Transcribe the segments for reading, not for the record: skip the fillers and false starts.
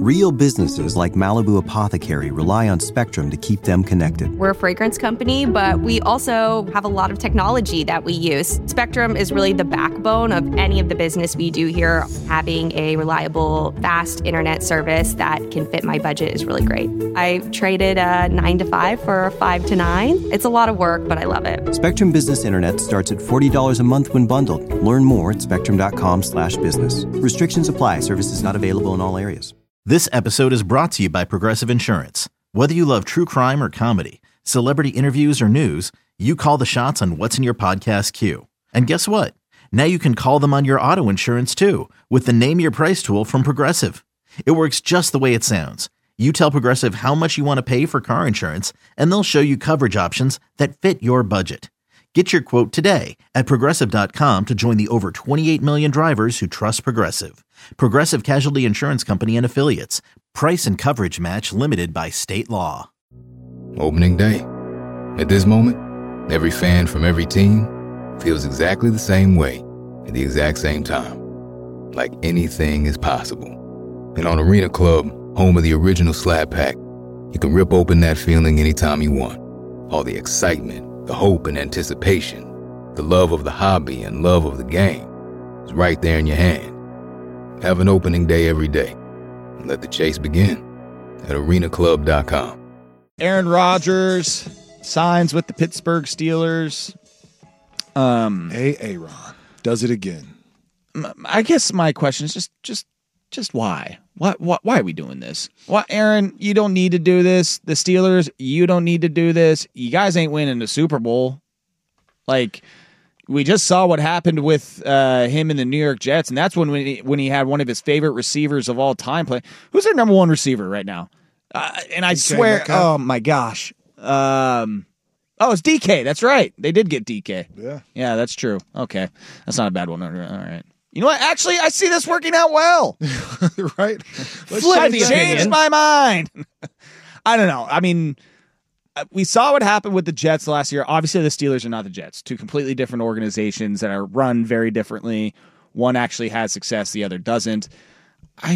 Real businesses like Malibu Apothecary rely on Spectrum to keep them connected. We're a fragrance company, but we also have a lot of technology that we use. Spectrum is really the backbone of any of the business we do here. Having a reliable, fast internet service that can fit my budget is really great. I traded a 9 to 5 for a 5 to 9. It's a lot of work, but I love it. Spectrum Business Internet starts at $40 a month when bundled. Learn more at spectrum.com/business. Restrictions apply. Services not available in all areas. This episode is brought to you by Progressive Insurance. Whether you love true crime or comedy, celebrity interviews or news, you call the shots on what's in your podcast queue. And guess what? Now you can call them on your auto insurance too with the Name Your Price tool from Progressive. It works just the way it sounds. You tell Progressive how much you want to pay for car insurance, and they'll show you coverage options that fit your budget. Get your quote today at Progressive.com to join the over 28 million drivers who trust Progressive. Progressive Casualty Insurance Company and Affiliates. Price and coverage match limited by state law. Opening day. At this moment, every fan from every team feels exactly the same way at the exact same time. Like anything is possible. And on Arena Club, home of the original Slab Pack, you can rip open that feeling anytime you want. All the excitement, the hope and anticipation, the love of the hobby and love of the game is right there in your hand. Have an opening day every day and let the chase begin at arenaclub.com. Aaron Rodgers signs with the Pittsburgh Steelers. Aaron does it again. I guess my question is just why? Why are we doing this? Why, Aaron, you don't need to do this. The Steelers, you don't need to do this. You guys ain't winning the Super Bowl. Like, we just saw what happened with him and the New York Jets, and that's when he had one of his favorite receivers of all time play. Who's their number one receiver right now? And I swear, Metcalf. oh my gosh. It's DK. That's right. They did get DK. Yeah, that's true. Okay. That's not a bad one. All right. You know what? Actually, I see this working out well. Right? I changed my mind. I don't know. I mean, we saw what happened with the Jets last year. Obviously, the Steelers are not the Jets. Two completely different organizations that are run very differently. One actually has success. The other doesn't. I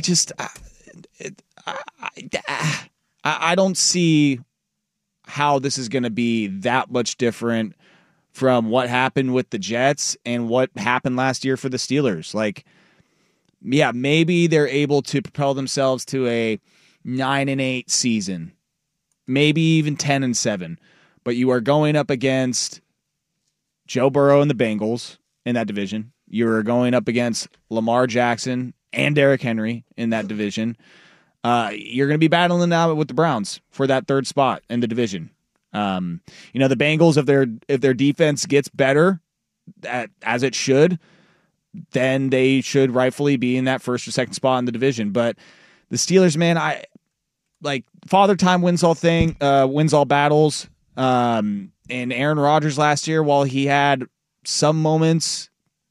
don't see how this is going to be that much different from what happened with the Jets and what happened last year for the Steelers. Like, yeah, maybe they're able to propel themselves to a 9-8 season, maybe even 10-7, but you are going up against Joe Burrow and the Bengals in that division. You are going up against Lamar Jackson and Derrick Henry in that division. You're going to be battling now with the Browns for that third spot in the division. The Bengals, if their defense gets better, as it should, then they should rightfully be in that first or second spot in the division. But the Steelers, man, Father Time wins all battles. And Aaron Rodgers last year, while he had some moments,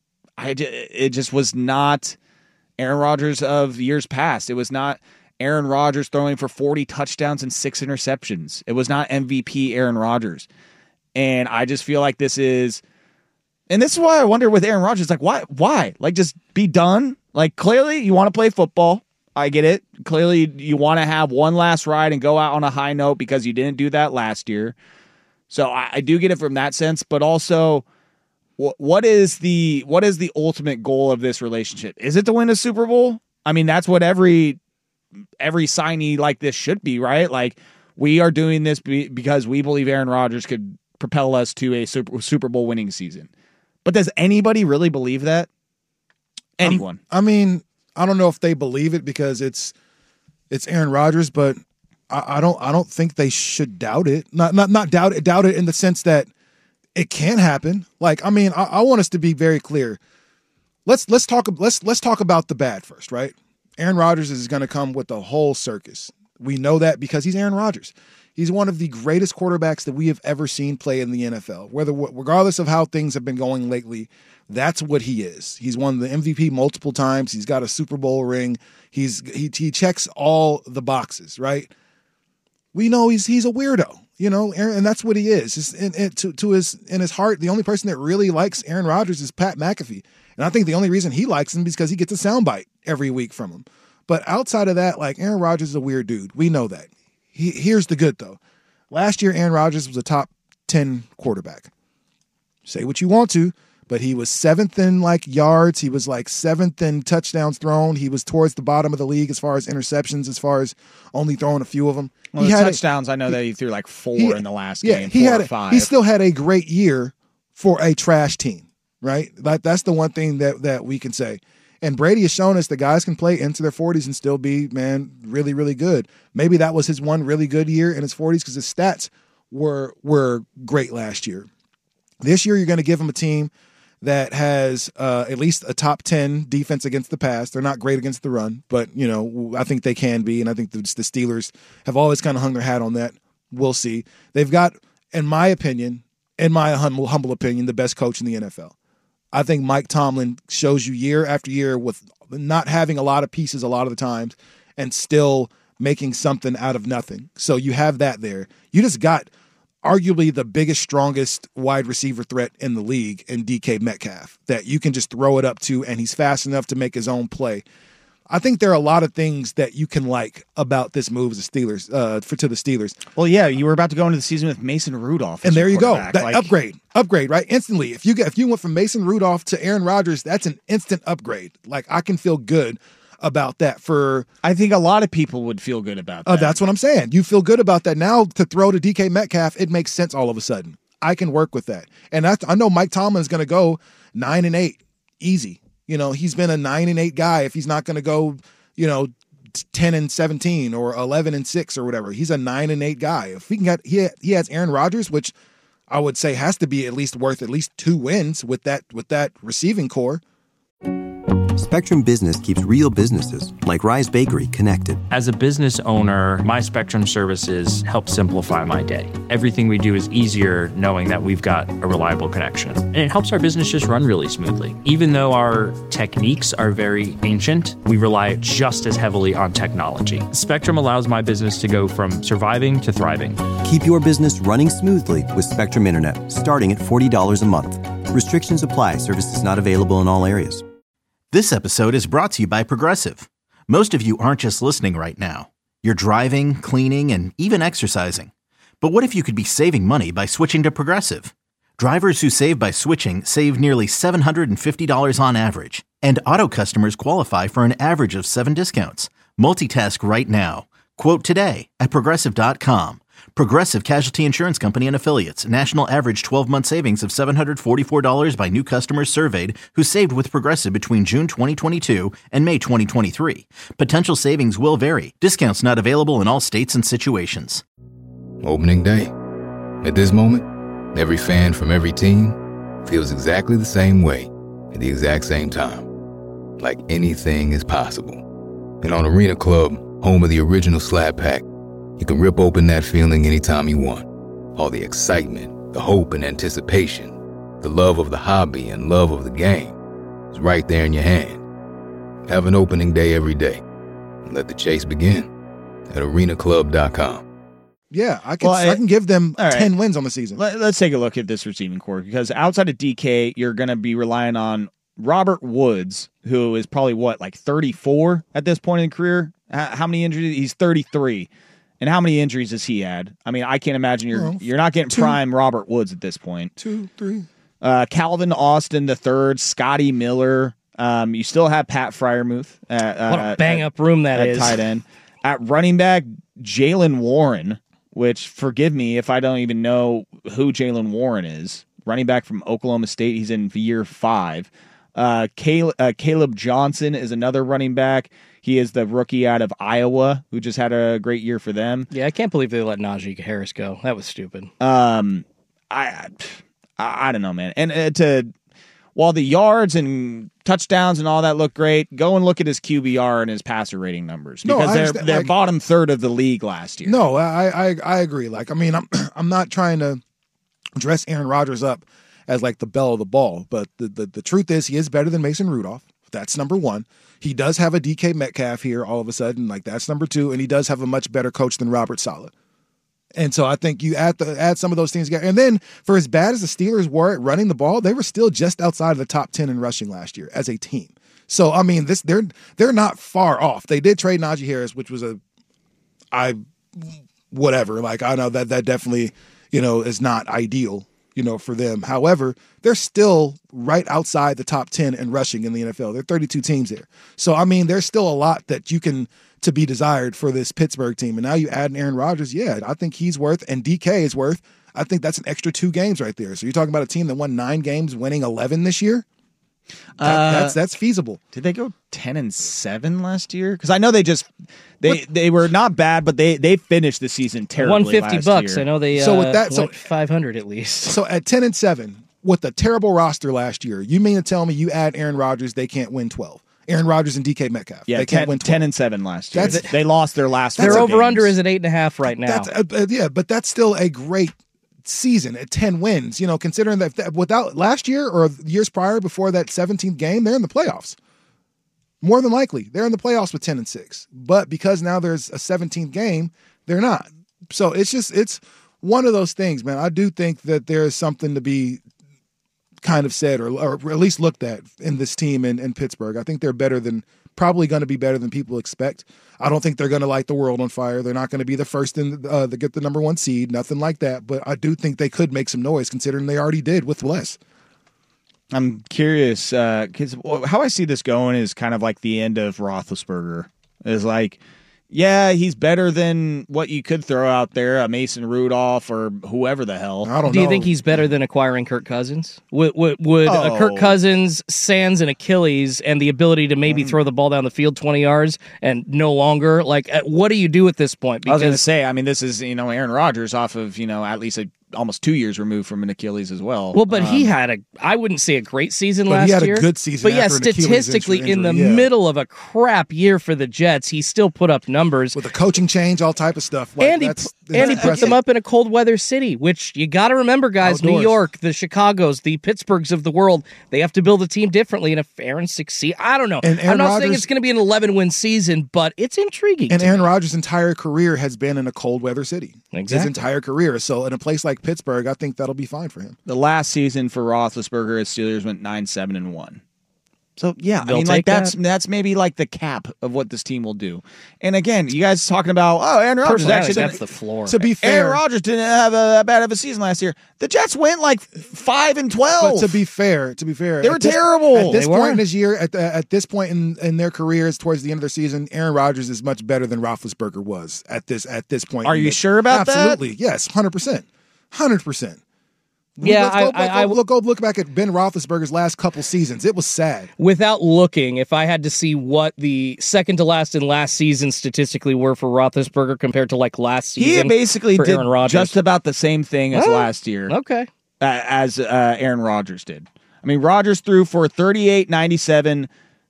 it just was not Aaron Rodgers of years past. It was not Aaron Rodgers throwing for 40 touchdowns and 6 interceptions. It was not MVP Aaron Rodgers. And I just feel like this is why I wonder with Aaron Rodgers, like, why? Like, just be done? Like, clearly you want to play football. I get it. Clearly you want to have one last ride and go out on a high note because you didn't do that last year. So I do get it from that sense, but also what is the ultimate goal of this relationship? Is it to win a Super Bowl? I mean, that's what every signee like this should be, right? Like, we are doing this because we believe Aaron Rodgers could propel us to a Super Bowl winning season. But does anybody really believe that? Anyone? I mean, I don't know if they believe it because it's Aaron Rodgers, but I don't think they should doubt it. Not doubt it in the sense that it can happen. Like, I mean, I want us to be very clear. Let's talk about the bad first, right? Aaron Rodgers is going to come with the whole circus. We know that because he's Aaron Rodgers. He's one of the greatest quarterbacks that we have ever seen play in the NFL. Regardless of how things have been going lately, that's what he is. He's won the MVP multiple times. He's got a Super Bowl ring. He checks all the boxes, right? We know he's a weirdo, Aaron, and that's what he is. In his heart, the only person that really likes Aaron Rodgers is Pat McAfee. And I think the only reason he likes him is because he gets a soundbite every week from him. But outside of that, like Aaron Rodgers is a weird dude. We know that. Here's the good though. Last year, Aaron Rodgers was a top 10 quarterback. Say what you want to, but he was 7th in like yards. He was like 7th in touchdowns thrown. He was towards the bottom of the league as far as interceptions, as far as only throwing a few of them. Well, touchdowns, I know that he threw like 4 in the last game, 4 or 5. He still had a great year for a trash team, right? Like that's the one thing that we can say. And Brady has shown us the guys can play into their 40s and still be, man, really, really good. Maybe that was his one really good year in his 40s because his stats were great last year. This year, you're going to give him a team that has at least a top 10 defense against the pass. They're not great against the run, but, I think they can be, and I think the Steelers have always kind of hung their hat on that. We'll see. They've got, in my opinion, humble opinion, the best coach in the NFL. I think Mike Tomlin shows you year after year with not having a lot of pieces a lot of the times and still making something out of nothing. So you have that there. You just got arguably the biggest, strongest wide receiver threat in the league in DK Metcalf that you can just throw it up to, and he's fast enough to make his own play. I think there are a lot of things that you can like about this move as the Steelers, to the Steelers. Well, yeah, you were about to go into the season with Mason Rudolph, and there you go. That upgrade, right? Instantly. If you went from Mason Rudolph to Aaron Rodgers, that's an instant upgrade. Like I can feel good about that. I think a lot of people would feel good about that. That's what I'm saying. You feel good about that now. To throw to DK Metcalf, it makes sense all of a sudden. I can work with that, and I know Mike Tomlin is going to go 9-8, easy. He's been a 9-8 guy. If he's not going to go, 10-17 or 11-6 or whatever, he's a 9-8 guy. If he has Aaron Rodgers, which I would say has to be at least worth at least 2 wins with that receiving core. Spectrum Business keeps real businesses like Rise Bakery connected. As a business owner, my Spectrum services help simplify my day. Everything we do is easier knowing that we've got a reliable connection. And it helps our business just run really smoothly. Even though our techniques are very ancient, we rely just as heavily on technology. Spectrum allows my business to go from surviving to thriving. Keep your business running smoothly with Spectrum Internet, starting at $40 a month. Restrictions apply. Services not available in all areas. This episode is brought to you by Progressive. Most of you aren't just listening right now. You're driving, cleaning, and even exercising. But what if you could be saving money by switching to Progressive? Drivers who save by switching save nearly $750 on average. And auto customers qualify for an average of 7 discounts. Multitask right now. Quote today at Progressive.com. Progressive Casualty Insurance Company and Affiliates. National average 12-month savings of $744 by new customers surveyed who saved with Progressive between June 2022 and May 2023. Potential savings will vary. Discounts not available in all states and situations. Opening day. At this moment, every fan from every team feels exactly the same way at the exact same time. Like anything is possible. And on Arena Club, home of the original Slab Pack, you can rip open that feeling anytime you want. All the excitement, the hope and anticipation, the love of the hobby and love of the game is right there in your hand. Have an opening day every day. And let the chase begin at arenaclub.com. Yeah, I can give them 10 wins on the season. Let's take a look at this receiving core, because outside of DK, you're going to be relying on Robert Woods, who is probably, 34 at this point in the career? How many injuries? He's 33. And how many injuries has he had? I mean, I can't imagine you're not getting prime Robert Woods at this point. 2, 3. Calvin Austin III, Scotty Miller. You still have Pat Freiermuth. What a bang-up room that is. At tight end. At running back, Jaylen Warren, which, forgive me if I don't even know who Jaylen Warren is. Running back from Oklahoma State. He's in year 5. Caleb Johnson is another running back. He is the rookie out of Iowa who just had a great year for them. Yeah, I can't believe they let Najee Harris go. That was stupid. I don't know, man. And while the yards and touchdowns and all that look great, go and look at his QBR and his passer rating numbers, because they're bottom third of the league last year. No, I agree. I'm not trying to dress Aaron Rodgers up as like the belle of the ball, but the truth is he is better than Mason Rudolph. That's number 1. He does have a DK Metcalf here all of a sudden. That's number 2. And he does have a much better coach than Robert Saleh. And so I think you add some of those things together. And then for as bad as the Steelers were at running the ball, they were still just outside of the top 10 in rushing last year as a team. So I mean, they're not far off. They did trade Najee Harris, which was whatever. Like I know that definitely is not ideal for them. However, they're still right outside the top 10 in rushing in the NFL. There are 32 teams there. So, I mean, there's still a lot that to be desired for this Pittsburgh team. And now you add an Aaron Rodgers. Yeah, I think he's worth, and DK is worth, I think that's an extra 2 games right there. So you're talking about a team that won 9 games, winning 11 this year? That's feasible. Did they go 10-7 last year? Because I know they were not bad, but they finished the season terribly. $150. I know they went 500 at least. So at 10-7 with a terrible roster last year, you mean to tell me you add Aaron Rodgers, they can't win 12? Aaron Rodgers and DK Metcalf. Yeah, they can't win 12. 10-7 last year. They lost their last. Their over games. under is at 8.5 right now. But that's still a great season at 10 wins, considering that without last year or years prior before that 17th game, they're in the playoffs. More than likely, they're in the playoffs with 10-6. But because now there's a 17th game, they're not. So it's one of those things, man. I do think that there is something to be kind of said or at least looked at in this team in Pittsburgh. I think they're probably going to be better than people expect. I don't think they're going to light the world on fire. They're not going to be the first to get the number 1 seed, nothing like that. But I do think they could make some noise considering they already did with less. I'm curious because how I see this going is kind of like the end of Roethlisberger. Is like, yeah, he's better than what you could throw out there, a Mason Rudolph or whoever the hell. I don't know. Do you think he's better than acquiring Kirk Cousins? Would Kirk Cousins, sans an Achilles, and the ability to maybe throw the ball down the field 20 yards and no longer? Like, what do you do at this point? Because I was going to say, I mean, this is Aaron Rodgers off of at least almost 2 years removed from an Achilles as well. Well, but he had I wouldn't say a great season last year. He had a good season. But yeah, statistically, in the middle of a crap year for the Jets, he still put up numbers. With a coaching change, all type of stuff. Like, and he put them up in a cold weather city, which you got to remember, guys, Outdoors. New York, the Chicagos, the Pittsburghs of the world, they have to build a team differently. And if Aaron succeeds, I don't know. I'm not saying it's going to be an 11-win season, but it's intriguing. And Aaron Rodgers' entire career has been in a cold weather city. Exactly. His entire career. So in a place like Pittsburgh, I think that'll be fine for him. The last season for Roethlisberger, his Steelers went 9-7-1. So yeah, They'll I mean, like take that's maybe like the cap of what this team will do. And again, you guys talking about Aaron Rodgers Personally, actually that's the floor. To be fair, Aaron Rodgers didn't have that bad of a season last year. The Jets went like 5-12. But to be fair, they were terrible. At this point in his year, at this point in their careers, towards the end of their season, Aaron Rodgers is much better than Roethlisberger was at this point. Are you sure about that? Absolutely, yes, 100%. Yeah, go look back at Ben Roethlisberger's last couple seasons. It was sad. Without looking, if I had to see what the second to last and last season statistically were for Roethlisberger compared to like last season, he basically for did Aaron Rodgers, just about the same thing as last year. Okay, as Aaron Rodgers did. I mean, Rodgers threw for 38, 97,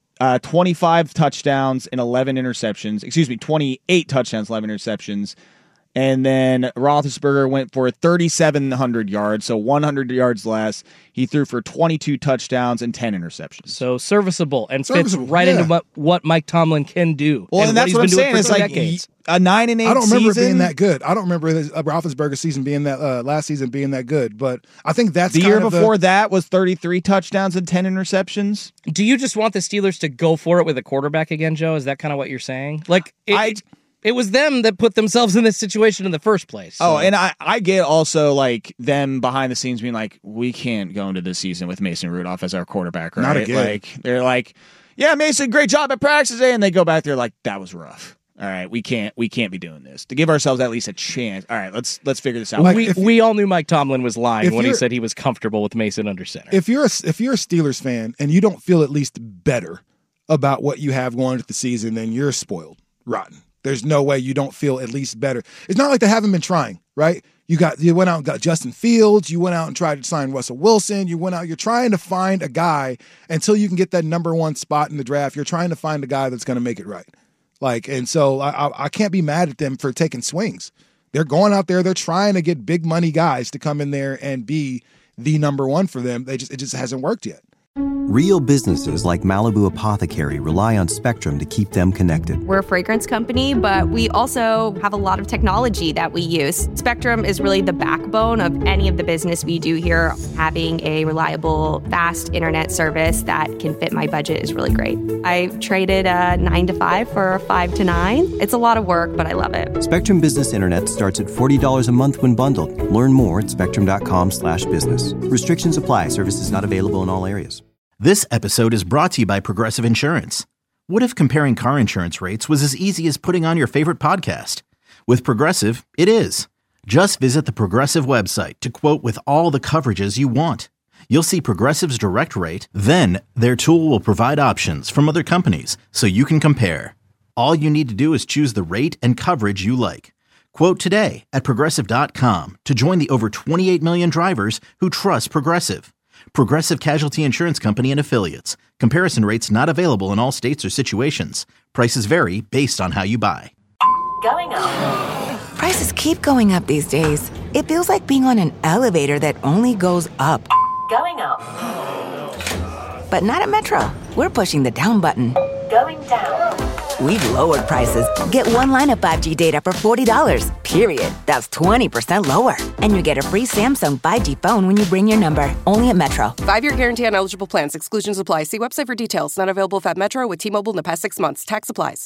25 touchdowns and 11 interceptions. Excuse me, 28 touchdowns, 11 interceptions. And then Roethlisberger went for 3,700 yards, so 100 yards less. He threw for 22 touchdowns and 10 interceptions. So serviceable and fits right into what Mike Tomlin can do. Well, and that's what I'm saying. It's like decades. a 9-8 season. I don't remember it being that good. I don't remember Roethlisberger's season being that last season being that good. But I think that's the year before that was 33 touchdowns and 10 interceptions. Do you just want the Steelers to go for it with a quarterback again, Joe? Is that kind of what you're saying? Like it was them that put themselves in this situation in the first place. So. Oh, and I get also like them behind the scenes being like, we can't go into this season with Mason Rudolph as our quarterback, right? Not again. Like they're like, yeah, Mason, great job at practice today, and they go back there like that was rough. All right, we can't be doing this. To give ourselves at least a chance. All right, let's figure this out. Like, we all knew Mike Tomlin was lying when he said he was comfortable with Mason under center. If you're a Steelers fan and you don't feel at least better about what you have going into the season, then you're spoiled, rotten. There's no way you don't feel at least better. It's not like they haven't been trying, right? You went out and got Justin Fields. You went out and tried to sign Russell Wilson. You're trying to find a guy until you can get that number 1 spot in the draft. You're trying to find a guy that's going to make it right. And so I can't be mad at them for taking swings. They're going out there. They're trying to get big money guys to come in there and be the number 1 for them. It just hasn't worked yet. Real businesses like Malibu Apothecary rely on Spectrum to keep them connected. We're a fragrance company, but we also have a lot of technology that we use. Spectrum is really the backbone of any of the business we do here. Having a reliable, fast internet service that can fit my budget is really great. I traded a 9 to 5 for a 5 to 9. It's a lot of work, but I love it. Spectrum Business Internet starts at $40 a month when bundled. Learn more at spectrum.com/business. Restrictions apply. Services not available in all areas. This episode is brought to you by Progressive Insurance. What if comparing car insurance rates was as easy as putting on your favorite podcast? With Progressive, it is. Just visit the Progressive website to quote with all the coverages you want. You'll see Progressive's direct rate, then their tool will provide options from other companies so you can compare. All you need to do is choose the rate and coverage you like. Quote today at Progressive.com to join the over 28 million drivers who trust Progressive. Progressive Casualty Insurance Company and Affiliates. Comparison rates not available in all states or situations. Prices vary based on how you buy. Going up. Prices keep going up these days. It feels like being on an elevator that only goes up. Going up. But not at Metro. We're pushing the down button. Going down. We've lowered prices. Get one line of 5G data for $40, period. That's 20% lower. And you get a free Samsung 5G phone when you bring your number. Only at Metro. 5-year guarantee on eligible plans. Exclusions apply. See website for details. Not available at Metro with T-Mobile in the past 6 months. Tax applies.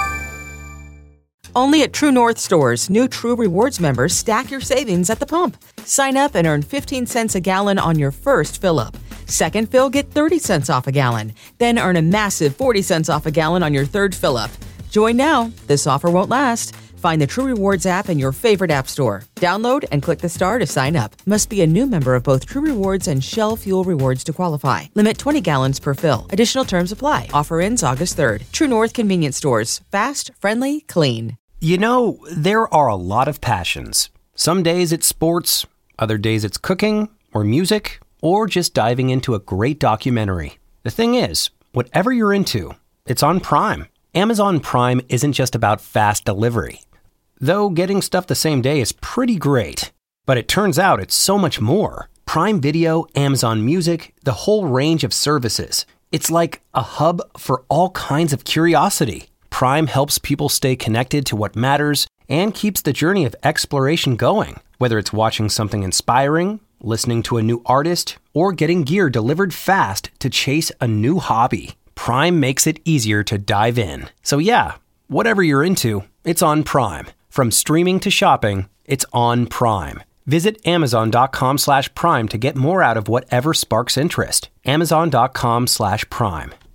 Only at True North stores, new True Rewards members stack your savings at the pump. Sign up and earn 15 cents a gallon on your first fill-up. Second fill, get 30 cents off a gallon. Then earn a massive 40 cents off a gallon on your third fill-up. Join now. This offer won't last. Find the True Rewards app in your favorite app store. Download and click the star to sign up. Must be a new member of both True Rewards and Shell Fuel Rewards to qualify. Limit 20 gallons per fill. Additional terms apply. Offer ends August 3rd. True North Convenience Stores. Fast, friendly, clean. You know, there are a lot of passions. Some days it's sports, other days it's cooking, or music, or just diving into a great documentary. The thing is, whatever you're into, it's on Prime. Amazon Prime isn't just about fast delivery. Though getting stuff the same day is pretty great. But it turns out it's so much more. Prime Video, Amazon Music, the whole range of services. It's like a hub for all kinds of curiosity. Prime helps people stay connected to what matters and keeps the journey of exploration going. Whether it's watching something inspiring, listening to a new artist, or getting gear delivered fast to chase a new hobby, Prime makes it easier to dive in. So yeah, whatever you're into, it's on Prime. From streaming to shopping, it's on Prime. Visit Amazon.com/Prime to get more out of whatever sparks interest. Amazon.com/Prime.